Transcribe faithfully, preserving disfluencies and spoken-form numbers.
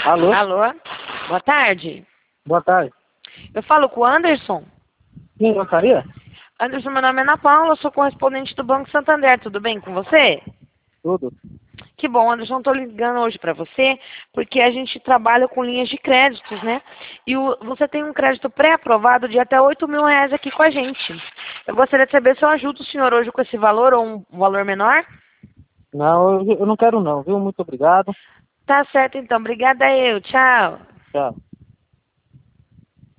Alô? Alô? Boa tarde. Boa tarde. Eu falo com o Anderson. Quem gostaria? Anderson, meu nome é Ana Paula, sou correspondente do Banco Santander. Tudo bem com você? Tudo. Que bom, Anderson, estou ligando hoje para você porque a gente trabalha com linhas de créditos, né? E o, você tem um crédito pré-aprovado de até oito mil reais aqui com a gente. Eu gostaria de saber se eu ajudo o senhor hoje com esse valor ou um valor menor? Não, eu, eu não quero não, viu? Muito obrigado. Tá certo, então. Obrigada eu. Tchau. Tchau.